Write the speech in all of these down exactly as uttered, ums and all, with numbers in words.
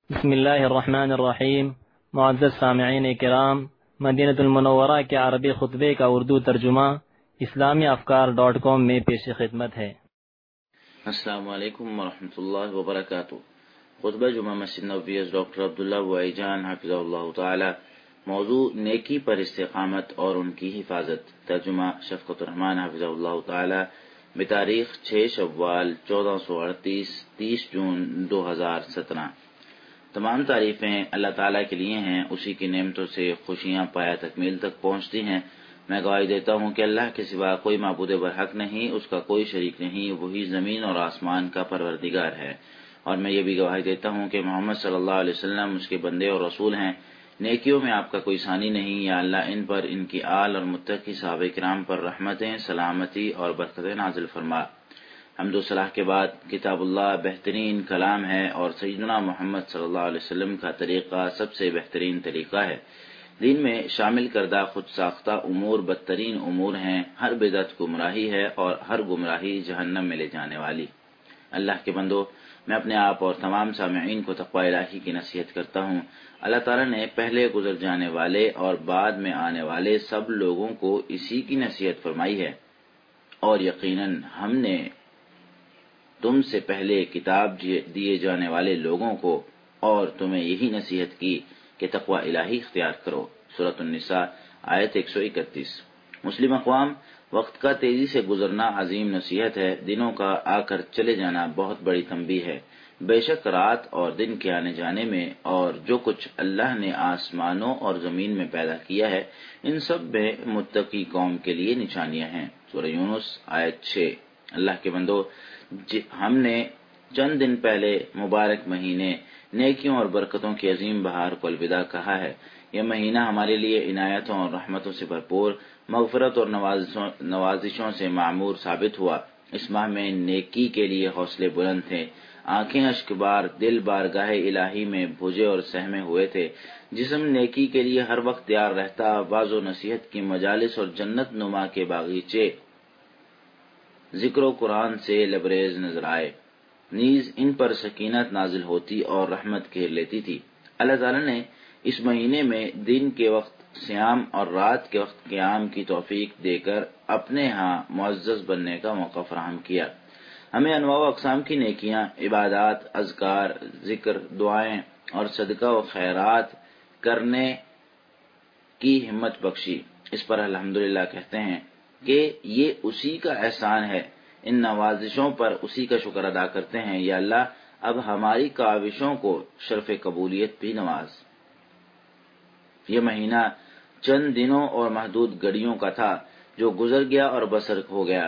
بسم اللہ الرحمن الرحیم۔ معزز سامعین کرام، مدینہ المنورہ کے عربی خطبے کا اردو ترجمہ اسلامی افکار ڈاٹ کام میں پیش خدمت ہے۔ السلام علیکم ورحمۃ اللہ وبرکاتہ۔ خطبہ جمعہ مسجد نبوی ڈاکٹر عبداللہ بوائی جان حفظہ اللہ تعالی۔ موضوع نیکی پر استقامت اور ان کی حفاظت۔ ترجمہ شفقت الرحمان حفظہ اللہ تعالی۔ بتاریخ چھ شوال چودہ سو اڑتیس تیس جون دو ہزار سترہ۔ تمام تعریفیں اللہ تعالیٰ کے لیے ہیں، اسی کی نعمتوں سے خوشیاں پایا تکمیل تک پہنچتی ہیں۔ میں گواہی دیتا ہوں کہ اللہ کے سوا کوئی معبود برحق نہیں، اس کا کوئی شریک نہیں، وہی زمین اور آسمان کا پروردگار ہے۔ اور میں یہ بھی گواہی دیتا ہوں کہ محمد صلی اللہ علیہ وسلم اس کے بندے اور رسول ہیں۔ نیکیوں میں آپ کا کوئی ثانی نہیں، یا اللہ ان پر، ان کی آل اور متقی صحابہ کرام پر رحمتیں، سلامتی اور برکتیں نازل فرما۔ حمد و صلاح کے بعد کتاب اللہ بہترین کلام ہے اور سیدنا محمد صلی اللہ علیہ وسلم کا طریقہ سب سے بہترین طریقہ ہے۔ دین میں شامل کردہ خود ساختہ امور بدترین امور ہیں، ہر بدعت گمراہی ہے اور ہر گمراہی جہنم میں لے جانے والی۔ اللہ کے بندو، میں اپنے آپ اور تمام سامعین کو تقوی الہی کی نصیحت کرتا ہوں۔ اللہ تعالیٰ نے پہلے گزر جانے والے اور بعد میں آنے والے سب لوگوں کو اسی کی نصیحت فرمائی ہے، اور یقیناً ہم نے تم سے پہلے کتاب دیے جانے والے لوگوں کو اور تمہیں یہی نصیحت کی کہ تقوی الہی اختیار کرو۔ سورۃ النساء آیت ایک سو اکتیس۔ مسلم اقوام، وقت کا تیزی سے گزرنا عظیم نصیحت ہے، دنوں کا آ کر چلے جانا بہت بڑی تنبیہ ہے۔ بے شک رات اور دن کے آنے جانے میں اور جو کچھ اللہ نے آسمانوں اور زمین میں پیدا کیا ہے، ان سب میں متقی قوم کے لیے نشانیاں ہیں۔ سورہ یونس آیت چھ۔ اللہ کے بندو، ہم نے چند دن پہلے مبارک مہینے نیکیوں اور برکتوں کی عظیم بہار کو الوداع کہا ہے۔ یہ مہینہ ہمارے لیے عنایتوں اور رحمتوں سے بھرپور، مغفرت اور نوازشوں سے معمور ثابت ہوا۔ اس ماہ میں نیکی کے لیے حوصلے بلند تھے، آنکھیں اشک بار، دل بارگاہ الہی میں بھجے اور سہمے ہوئے تھے، جسم نیکی کے لیے ہر وقت تیار رہتا، واعظ و نصیحت کی مجالس اور جنت نما کے باغیچے ذکر و قرآن سے لبریز نظر آئے، نیز ان پر سکینت نازل ہوتی اور رحمت گھیر لیتی تھی۔ اللہ تعالیٰ نے اس مہینے میں دن کے وقت صیام اور رات کے وقت قیام کی توفیق دے کر اپنے ہاں معزز بننے کا موقع فراہم کیا۔ ہمیں انواع و اقسام کی نیکیاں، عبادات، اذکار، ذکر، دعائیں اور صدقہ و خیرات کرنے کی ہمت بخشی۔ اس پر الحمدللہ کہتے ہیں کہ یہ اسی کا احسان ہے، ان نوازشوں پر اسی کا شکر ادا کرتے ہیں۔ یا اللہ، اب ہماری کاوشوں کو شرف قبولیت بھی نواز۔ یہ مہینہ چند دنوں اور محدود گھڑیوں کا تھا جو گزر گیا اور بسر ہو گیا۔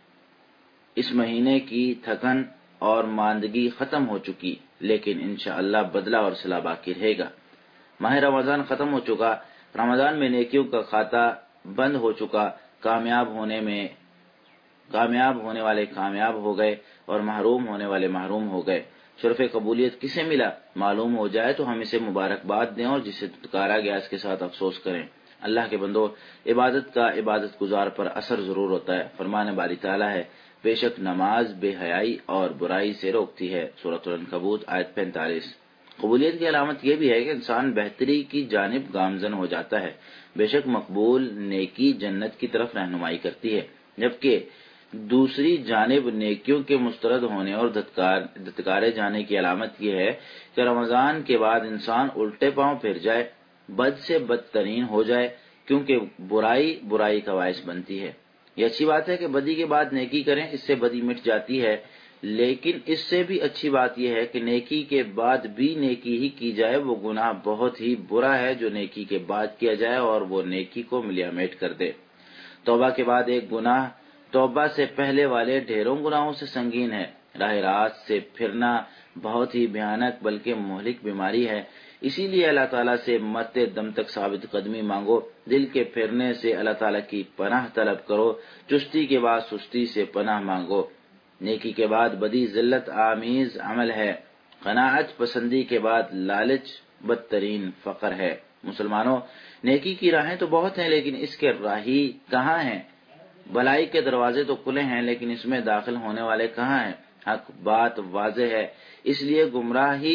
اس مہینے کی تھکن اور ماندگی ختم ہو چکی، لیکن انشاءاللہ بدلہ اور صلہ باقی رہے گا۔ ماہ رمضان ختم ہو چکا، رمضان میں نیکیوں کا کھاتا بند ہو چکا، کامیاب ہونے میں کامیاب ہونے والے کامیاب ہو گئے اور محروم ہونے والے محروم ہو گئے۔ شرف قبولیت کسے ملا؟ معلوم ہو جائے تو ہم اسے مبارکباد دیں، اور جسے دھتکارا گیا اس کے ساتھ افسوس کریں۔ اللہ کے بندو، عبادت کا عبادت گزار پر اثر ضرور ہوتا ہے۔ فرمان باری تعالیٰ ہے، بے شک نماز بے حیائی اور برائی سے روکتی ہے۔ سورۃ العنکبوت آیت پینتالیس۔ قبولیت کی علامت یہ بھی ہے کہ انسان بہتری کی جانب گامزن ہو جاتا ہے۔ بے شک مقبول نیکی جنت کی طرف رہنمائی کرتی ہے، جبکہ دوسری جانب نیکیوں کے مسترد ہونے اور دھتکارے جانے کی علامت یہ ہے کہ رمضان کے بعد انسان الٹے پاؤں پھر جائے، بد سے بدترین ہو جائے، کیونکہ برائی برائی کا باعث بنتی ہے۔ یہ اچھی بات ہے کہ بدی کے بعد نیکی کریں، اس سے بدی مٹ جاتی ہے، لیکن اس سے بھی اچھی بات یہ ہے کہ نیکی کے بعد بھی نیکی ہی کی جائے۔ وہ گناہ بہت ہی برا ہے جو نیکی کے بعد کیا جائے اور وہ نیکی کو ملیامیٹ کر دے۔ توبہ کے بعد ایک گناہ توبہ سے پہلے والے ڈھیروں گناہوں سے سنگین ہے۔ راہ راست سے پھرنا بہت ہی بھیانک بلکہ مہلک بیماری ہے، اسی لیے اللہ تعالیٰ سے مرتے دم تک ثابت قدمی مانگو۔ دل کے پھرنے سے اللہ تعالیٰ کی پناہ طلب کرو، چستی کے بعد سستی سے پناہ مانگو۔ نیکی کے بعد بدی ذلت آمیز عمل ہے، قناعت پسندی کے بعد لالچ بدترین فقر ہے۔ مسلمانوں، نیکی کی راہیں تو بہت ہیں، لیکن اس کے راہی کہاں ہیں؟ بھلائی کے دروازے تو کھلے ہیں، لیکن اس میں داخل ہونے والے کہاں ہیں؟ حق بات واضح ہے، اس لیے گمراہی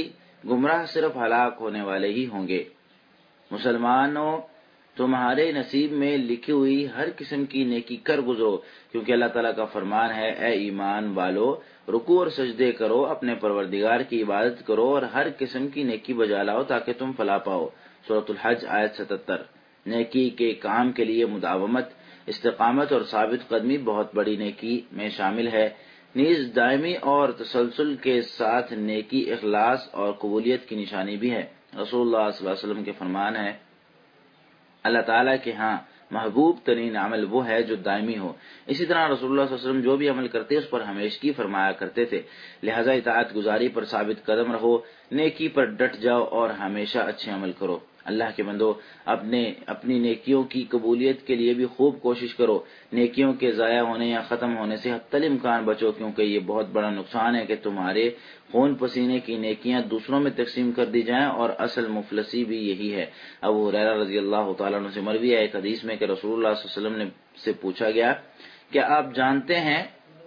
گمراہ صرف ہلاک ہونے والے ہی ہوں گے۔ مسلمانوں، تمہارے نصیب میں لکھی ہوئی ہر قسم کی نیکی کر گزرو، کیونکہ اللہ تعالیٰ کا فرمان ہے، اے ایمان والو، رکوع اور سجدے کرو، اپنے پروردگار کی عبادت کرو اور ہر قسم کی نیکی بجا لاؤ تاکہ تم فلاح پاؤ۔ سورۃ الحج آیت ستتر۔ نیکی کے کام کے لیے مداومت، استقامت اور ثابت قدمی بہت بڑی نیکی میں شامل ہے۔ نیز دائمی اور تسلسل کے ساتھ نیکی اخلاص اور قبولیت کی نشانی بھی ہے۔ رسول اللہ صلی اللہ علیہ وسلم کے فرمان ہے، اللہ تعالیٰ کے ہاں محبوب ترین عمل وہ ہے جو دائمی ہو۔ اسی طرح رسول اللہ صلی اللہ علیہ وسلم جو بھی عمل کرتے اس پر ہمیشگی فرمایا کرتے تھے، لہذا اطاعت گزاری پر ثابت قدم رہو، نیکی پر ڈٹ جاؤ اور ہمیشہ اچھے عمل کرو۔ اللہ کے بندو، اپنے اپنی نیکیوں کی قبولیت کے لیے بھی خوب کوشش کرو۔ نیکیوں کے ضائع ہونے یا ختم ہونے سے حتی الامکان بچو، کیونکہ یہ بہت بڑا نقصان ہے کہ تمہارے خون پسینے کی نیکیاں دوسروں میں تقسیم کر دی جائیں، اور اصل مفلسی بھی یہی ہے۔ ابو ہریرہ رضی اللہ تعالیٰ عنہ سے مروی ہے ایک حدیث میں کہ رسول اللہ صلی اللہ علیہ وسلم نے سے پوچھا گیا، کیا آپ جانتے ہیں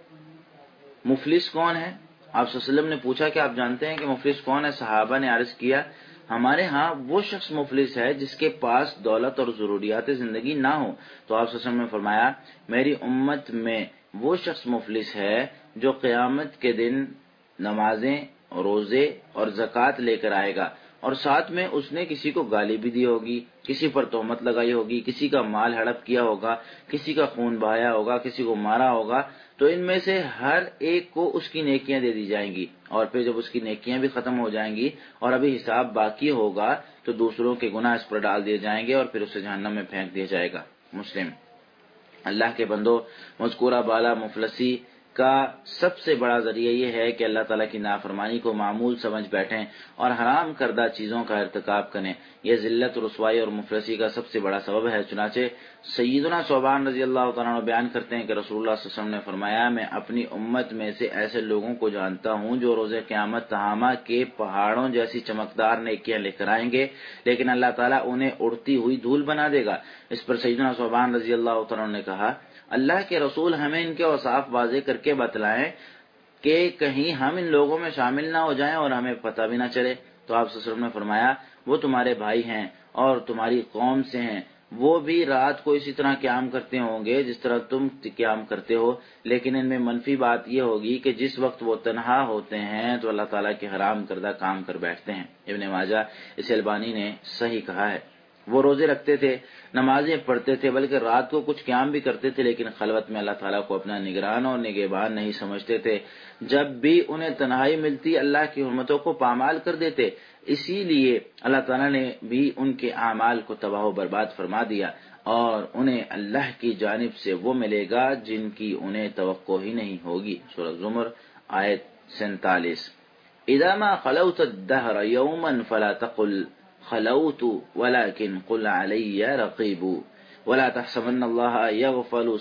مفلس کون ہے؟ آپ صلی اللہ علیہ وسلم نے پوچھا کہ آپ جانتے ہیں کہ مفلس کون ہے؟ صحابہ نے عرض کیا، ہمارے ہاں وہ شخص مفلس ہے جس کے پاس دولت اور ضروریات زندگی نہ ہو۔ تو آپ صلی اللہ علیہ وسلم نے فرمایا، میری امت میں وہ شخص مفلس ہے جو قیامت کے دن نمازیں، روزے اور زکوٰۃ لے کر آئے گا، اور ساتھ میں اس نے کسی کو گالی بھی دی ہوگی، کسی پر تہمت لگائی ہوگی، کسی کا مال ہڑپ کیا ہوگا، کسی کا خون بہایا ہوگا، کسی کو مارا ہوگا، تو ان میں سے ہر ایک کو اس کی نیکیاں دے دی جائیں گی، اور پھر جب اس کی نیکیاں بھی ختم ہو جائیں گی اور ابھی حساب باقی ہوگا تو دوسروں کے گناہ اس پر ڈال دیے جائیں گے اور پھر اسے جہنم میں پھینک دیا جائے گا۔ مسلم۔ اللہ کے بندو، مذکورہ بالا مفلسی کا سب سے بڑا ذریعہ یہ ہے کہ اللہ تعالیٰ کی نافرمانی کو معمول سمجھ بیٹھیں اور حرام کردہ چیزوں کا ارتکاب کریں۔ یہ ذلت، رسوائی اور مفلسی کا سب سے بڑا سبب ہے۔ چنانچہ سیدنا ثوبان رضی اللہ تعالیٰ عنہ بیان کرتے ہیں کہ رسول اللہ صلی اللہ علیہ وسلم نے فرمایا، میں اپنی امت میں سے ایسے لوگوں کو جانتا ہوں جو روز قیامت تہامہ کے پہاڑوں جیسی چمکدار نیکیاں لے کر آئیں گے، لیکن اللہ تعالیٰ انہیں اڑتی ہوئی دھول بنا دے گا۔ اس پر سیدنا ثوبان رضی اللہ تعالیٰ عنہ نے کہا، اللہ کے رسول ہمیں ان کے اوصاف واضح کر کے بتلائیں کہ کہیں ہم ان لوگوں میں شامل نہ ہو جائیں اور ہمیں پتہ بھی نہ چلے۔ تو آپ صلی اللہ علیہ وسلم نے فرمایا، وہ تمہارے بھائی ہیں اور تمہاری قوم سے ہیں، وہ بھی رات کو اسی طرح قیام کرتے ہوں گے جس طرح تم قیام کرتے ہو، لیکن ان میں منفی بات یہ ہوگی کہ جس وقت وہ تنہا ہوتے ہیں تو اللہ تعالیٰ کے حرام کردہ کام کر بیٹھتے ہیں۔ ابن ماجہ اس البانی نے صحیح کہا ہے۔ وہ روزے رکھتے تھے، نمازیں پڑھتے تھے، بلکہ رات کو کچھ قیام بھی کرتے تھے، لیکن خلوت میں اللہ تعالیٰ کو اپنا نگران اور نگہبان نہیں سمجھتے تھے۔ جب بھی انہیں تنہائی ملتی اللہ کی حرمتوں کو پامال کر دیتے، اسی لیے اللہ تعالیٰ نے بھی ان کے اعمال کو تباہ و برباد فرما دیا، اور انہیں اللہ کی جانب سے وہ ملے گا جن کی انہیں توقع ہی نہیں ہوگی۔ سورۃ زمر آیت سینتالیس۔ اذا ما خلوت الدهر يوما فلا تقل خلوت ولكن قل علي رقيب ولا تحسبن الله يغفل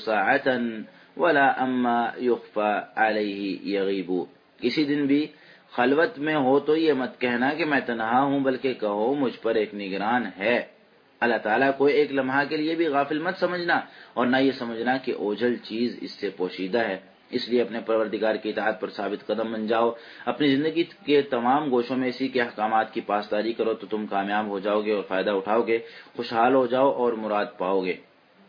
ساعة ولا اما يخفى عليه يغيب۔ کسی دن بھی خلوت میں ہو تو یہ مت کہنا کہ میں تنہا ہوں، بلکہ کہو مجھ پر ایک نگران ہے۔ اللہ تعالیٰ کو ایک لمحہ کے لیے بھی غافل مت سمجھنا، اور نہ یہ سمجھنا کہ اوجھل چیز اس سے پوشیدہ ہے۔ اس لیے اپنے پروردگار کی اطاعت پر ثابت قدم بن جاؤ، اپنی زندگی کے تمام گوشوں میں اسی کے احکامات کی پاسداری کرو تو تم کامیاب ہو جاؤ گے اور فائدہ اٹھاؤ گے، خوشحال ہو جاؤ اور مراد پاؤ گے۔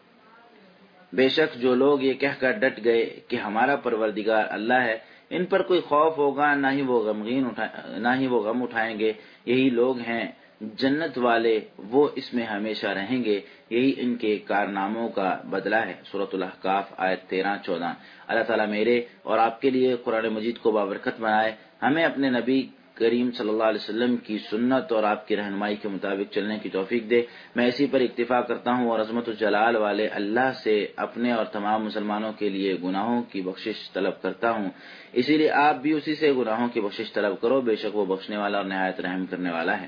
بے شک جو لوگ یہ کہہ کر ڈٹ گئے کہ ہمارا پروردگار اللہ ہے، ان پر کوئی خوف ہوگا نہ ہی وہ غمگین نہ ہی وہ غم اٹھائیں گے، یہی لوگ ہیں جنت والے، وہ اس میں ہمیشہ رہیں گے، یہی ان کے کارناموں کا بدلہ ہے۔ سورۃ الاحقاف آیت تیرہ چودہ۔ اللہ تعالیٰ میرے اور آپ کے لیے قرآن مجید کو بابرکت بنائے، ہمیں اپنے نبی کریم صلی اللہ علیہ وسلم کی سنت اور آپ کی رہنمائی کے مطابق چلنے کی توفیق دے۔ میں اسی پر اکتفا کرتا ہوں اور عظمت الجلال والے اللہ سے اپنے اور تمام مسلمانوں کے لیے گناہوں کی بخشش طلب کرتا ہوں، اسی لیے آپ بھی اسی سے گناہوں کی بخشش طلب کرو، بے شک وہ بخشنے والا اور نہایت رحم کرنے والا ہے۔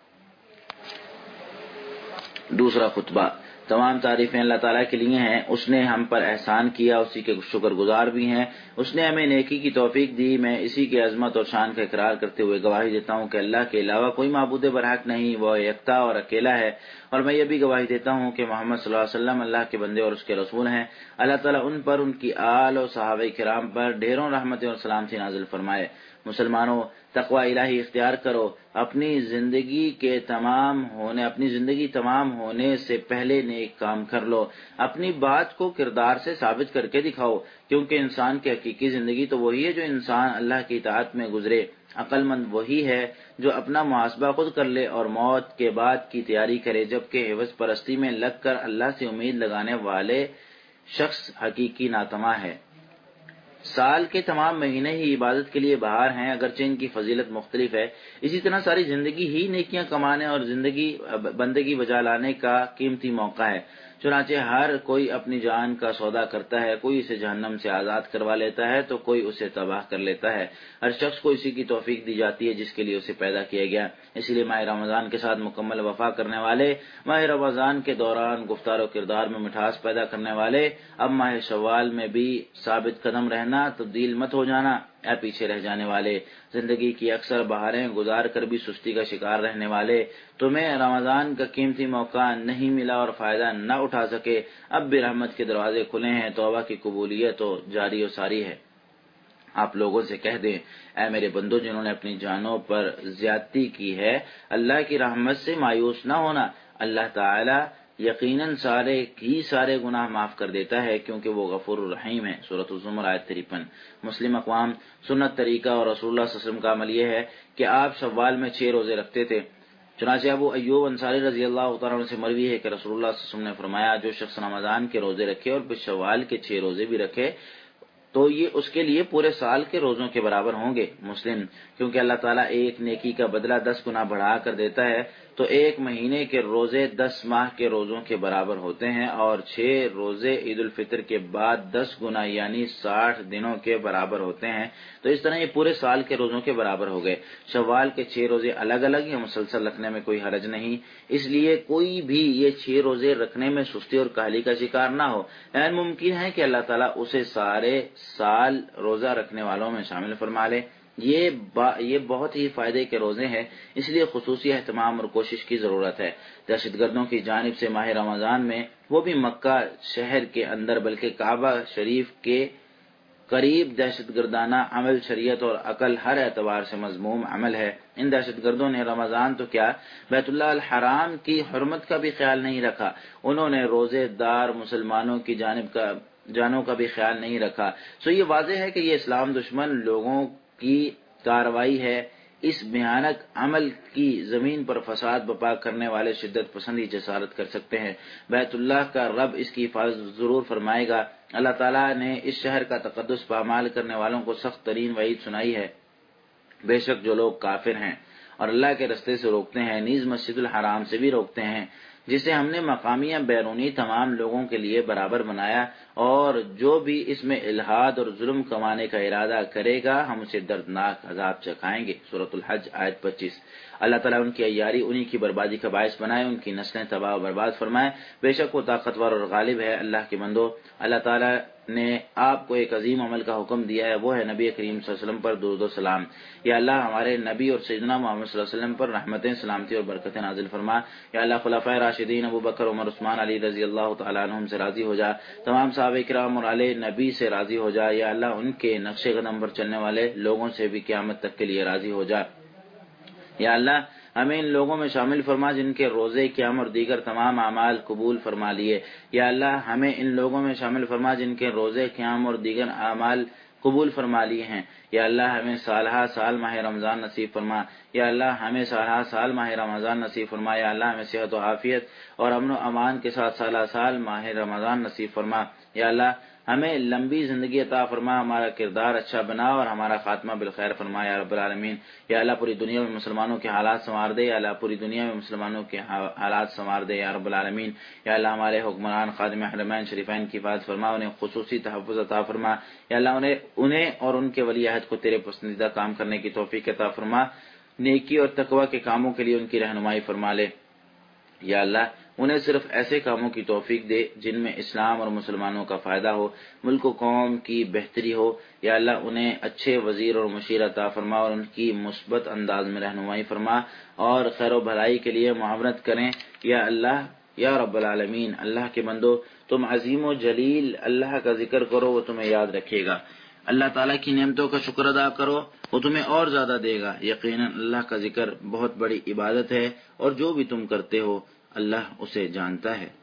دوسرا خطبہ۔ تمام تعریفیں اللہ تعالیٰ کے لیے ہیں، اس نے ہم پر احسان کیا، اسی کے شکر گزار بھی ہیں، اس نے ہمیں نیکی کی توفیق دی۔ میں اسی کی عظمت اور شان کا اقرار کرتے ہوئے گواہی دیتا ہوں کہ اللہ کے علاوہ کوئی معبود برحق نہیں، وہ یکتا اور اکیلا ہے، اور میں یہ بھی گواہی دیتا ہوں کہ محمد صلی اللہ علیہ وسلم اللہ کے بندے اور اس کے رسول ہیں۔ اللہ تعالیٰ ان پر، ان کی آل اور صحابہ کرام پر ڈھیروں رحمتیں اور سلامتی نازل فرمائے۔ مسلمانوں تقوی الہی اختیار کرو، اپنی زندگی کے تمام ہونے اپنی زندگی تمام ہونے سے پہلے نیک کام کر لو، اپنی بات کو کردار سے ثابت کر کے دکھاؤ، کیونکہ انسان کی حقیقی زندگی تو وہی ہے جو انسان اللہ کی اطاعت میں گزرے۔ عقل مند وہی ہے جو اپنا محاسبہ خود کر لے اور موت کے بعد کی تیاری کرے، جبکہ عوض پرستی میں لگ کر اللہ سے امید لگانے والے شخص حقیقی ناتماں ہے۔ سال کے تمام مہینے ہی عبادت کے لیے بہار ہیں، اگرچہ ان کی فضیلت مختلف ہے، اسی طرح ساری زندگی ہی نیکیاں کمانے اور زندگی بندگی بجا لانے کا قیمتی موقع ہے۔ چنانچہ ہر کوئی اپنی جان کا سودا کرتا ہے، کوئی اسے جہنم سے آزاد کروا لیتا ہے تو کوئی اسے تباہ کر لیتا ہے۔ ہر شخص کو اسی کی توفیق دی جاتی ہے جس کے لیے اسے پیدا کیا گیا، اس لیے ماہ رمضان کے ساتھ مکمل وفا کرنے والے، ماہ رمضان کے دوران گفتار و کردار میں مٹھاس پیدا کرنے والے، اب ماہ شوال میں بھی ثابت قدم رہنا، تبدیل مت ہو جانا، اے پیچھے رہ جانے والے، زندگی کی اکثر بہاریں گزار کر بھی سستی کا شکار رہنے والے، تمہیں رمضان کا قیمتی موقع نہیں ملا اور فائدہ نہ اٹھا سکے، اب بھی رحمت کے دروازے کھلے ہیں، توبہ کی قبولیت تو جاری و ساری ہے۔ آپ لوگوں سے کہہ دیں، اے میرے بندو جنہوں نے اپنی جانوں پر زیادتی کی ہے، اللہ کی رحمت سے مایوس نہ ہونا، اللہ تعالی یقیناً سارے ہی سارے گناہ معاف کر دیتا ہے کیونکہ وہ غفور الرحیم ہے۔ سورۃ الزمر آیت تریپن۔ مسلم اقوام سنت طریقہ اور رسول اللہ صلی اللہ علیہ وسلم کا عمل یہ ہے کہ آپ شوال میں چھ روزے رکھتے تھے۔ چنانچہ ابو ایوب انصاری رضی اللہ تعالیٰ عنہ سے مروی ہے کہ رسول اللہ صلی اللہ علیہ وسلم نے فرمایا، جو شخص رمضان کے روزے رکھے اور پھر شوال کے چھ روزے بھی رکھے تو یہ اس کے لیے پورے سال کے روزوں کے برابر ہوں گے۔ مسلم، کیونکہ اللہ تعالیٰ ایک نیکی کا بدلہ دس گنا بڑھا کر دیتا ہے تو ایک مہینے کے روزے دس ماہ کے روزوں کے برابر ہوتے ہیں اور چھ روزے عید الفطر کے بعد دس گنا یعنی ساٹھ دنوں کے برابر ہوتے ہیں، تو اس طرح یہ پورے سال کے روزوں کے برابر ہو گئے۔ شوال کے چھ روزے الگ الگ یا مسلسل رکھنے میں کوئی حرج نہیں، اس لیے کوئی بھی یہ چھ روزے رکھنے میں سستی اور کاہلی کا شکار نہ ہو۔ غیر ممکن ہے کہ اللہ تعالیٰ اسے سارے سال روزہ رکھنے والوں میں شامل فرما لے۔ یہ با یہ بہت ہی فائدے کے روزے ہیں، اس لیے خصوصی اہتمام اور کوشش کی ضرورت ہے۔ دہشت گردوں کی جانب سے ماہ رمضان میں، وہ بھی مکہ شہر کے اندر بلکہ کعبہ شریف کے قریب، دہشت گردانہ عمل شریعت اور عقل ہر اعتبار سے مذموم عمل ہے۔ ان دہشت گردوں نے رمضان تو کیا، بیت اللہ الحرام کی حرمت کا بھی خیال نہیں رکھا، انہوں نے روزے دار مسلمانوں کی جانب کا جانوں کا بھی خیال نہیں رکھا۔ سو یہ واضح ہے کہ یہ اسلام دشمن لوگوں کی کارروائی ہے۔ اس بھیانک عمل کی زمین پر فساد بپا کرنے والے شدت پسندی جسارت کر سکتے ہیں۔ بیت اللہ کا رب اس کی حفاظت ضرور فرمائے گا۔ اللہ تعالیٰ نے اس شہر کا تقدس پامال کرنے والوں کو سخت ترین وعید سنائی ہے۔ بے شک جو لوگ کافر ہیں اور اللہ کے رستے سے روکتے ہیں، نیز مسجد الحرام سے بھی روکتے ہیں، جسے ہم نے مقامی یا بیرونی تمام لوگوں کے لیے برابر بنایا، اور جو بھی اس میں الحاد اور ظلم کمانے کا ارادہ کرے گا ہم اسے دردناک عذاب چکھائیں گے۔ سورۃ الحج آیت پچیس۔ اللہ تعالیٰ ان کی عیاری انہی کی بربادی کا باعث بنائے، ان کی نسلیں تباہ و برباد فرمائے، بے شک وہ طاقتور اور غالب ہے۔ اللہ کے بندو، اللہ تعالیٰ نے آپ کو ایک عظیم عمل کا حکم دیا ہے، وہ ہے نبی کریم صلی اللہ علیہ وسلم پر درود و سلام۔ یا اللہ ہمارے نبی اور سیدنا محمد صلی اللہ علیہ وسلم پر رحمتیں، سلامتی اور برکتیں نازل فرما۔ یا اللہ خلفائے راشدین ابو بکر، عمر، عثمان، علی رضی اللہ تعالیٰ عنہم سے راضی ہو جا، تمام صحابہ کرام اور آل نبی سے راضی ہو جا۔ یا اللہ ان کے نقش قدم پر چلنے والے لوگوں سے بھی قیامت تک کے لیے راضی ہو جا۔ یا اللہ ہمیں ان لوگوں میں شامل فرما جن کے روزے، قیام اور دیگر تمام اعمال قبول فرما لیے۔ یا اللہ ہمیں ان لوگوں میں شامل فرما جن کے روزے، قیام اور دیگر اعمال قبول فرما لیے ہیں۔ یا اللہ ہمیں سالہ سال ماہ رمضان نصیب فرما۔ یا اللہ ہمیں سالہ سال ماہ رمضان نصیب فرما۔ یا اللہ ہمیں صحت و عافیت اور امن و امان کے ساتھ سالہ سال ماہ رمضان نصیب فرما۔ یا اللہ ہمیں لمبی زندگی عطا فرما، ہمارا کردار اچھا بنا اور ہمارا خاتمہ بالخیر فرما یا رب العالمین۔ یا اللہ پوری دنیا میں مسلمانوں کے حالات سنوار دے۔ یا اللہ پوری دنیا میں مسلمانوں کے حالات سنوار دے یا رب العالمین۔ یا اللہ ہمارے حکمران خادم حرمین شریفین کی حفاظت فرما، انہیں خصوصی تحفظ عطا فرما۔ یا اللہ انہیں انہیں اور ان کے ولی عہد کو تیرے پسندیدہ کام کرنے کی توفیق عطا فرما، نیکی اور تقوی کے کاموں کے لیے ان کی رہنمائی فرما لے۔ یا اللہ انہیں صرف ایسے کاموں کی توفیق دے جن میں اسلام اور مسلمانوں کا فائدہ ہو، ملک و قوم کی بہتری ہو۔ یا اللہ انہیں اچھے وزیر اور مشیر عطا فرما اور ان کی مثبت انداز میں رہنمائی فرما اور خیر و بھلائی کے لیے معاونت کریں۔ یا اللہ یا رب العالمین، اللہ کے بندو تم عظیم و جلیل اللہ کا ذکر کرو، وہ تمہیں یاد رکھے گا۔ اللہ تعالیٰ کی نعمتوں کا شکر ادا کرو، وہ تمہیں اور زیادہ دے گا۔ یقیناً اللہ کا ذکر بہت بڑی عبادت ہے، اور جو بھی تم کرتے ہو اللہ اسے جانتا ہے۔